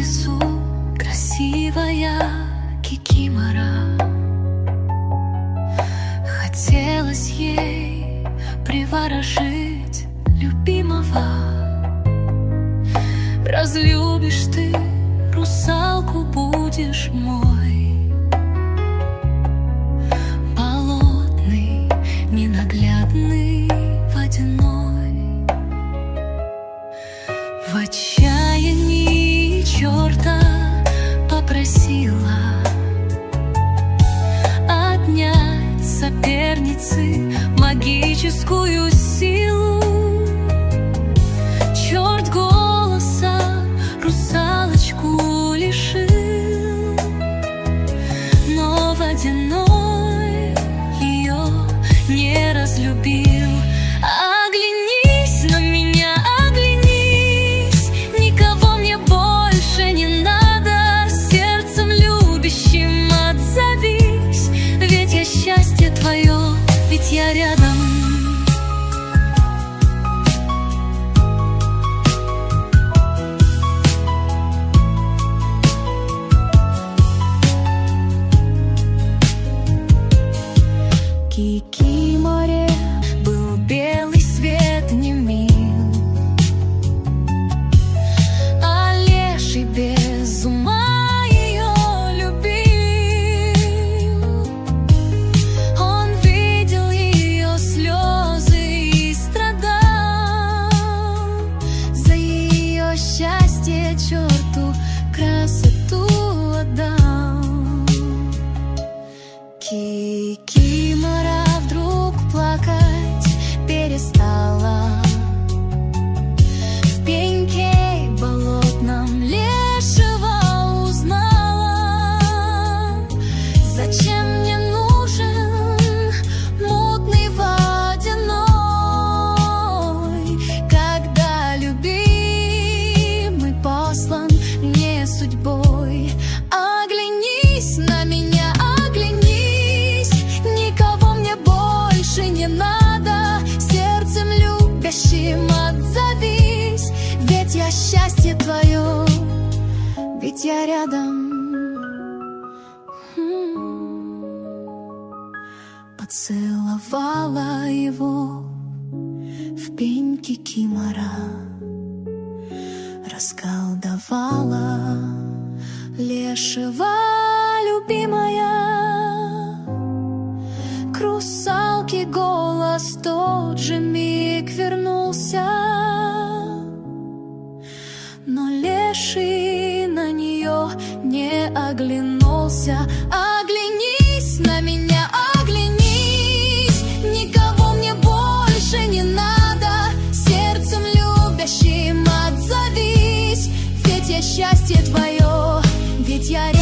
лесу красивая кикимора. Хотелось ей приворожить любимого. Разлюбишь ты русалку, будешь мой, болотный, ненаглядный, водяной. В отчаянии черта попросила отнять соперницы магическую силу. Черт голоса русалочку лишил, но водяной ее не разлюбил. Оглянись на меня, оглянись, никого мне больше не надо. Сердцем любящим отзовись, ведь я счастье твое, ведь я рядом. Кикиморе был белый свет, не мил, а леший без ума ее любил. Он видел ее слезы и страдал, за ее счастье черту красоту отдал. Кикимора вдруг плакать перестала, в пеньке болотном лешего узнала. Зачем мне нужен мутный водяной, когда любимый послан мне судьбой? Оглянись на меня, оглянись, никого мне больше не надо. Сердцем любящим отзовись, ведь я счастье твое, ведь я рядом. Поцеловала его в пень кикимора, расколдовала лешего любимая. К русалке голос тот же миг вернулся, но леший на нее не оглянулся. Оглянись на меня, оглянись, никого мне больше не надо. Сердцем любящим отзовись, ведь я счастье твое, ведь я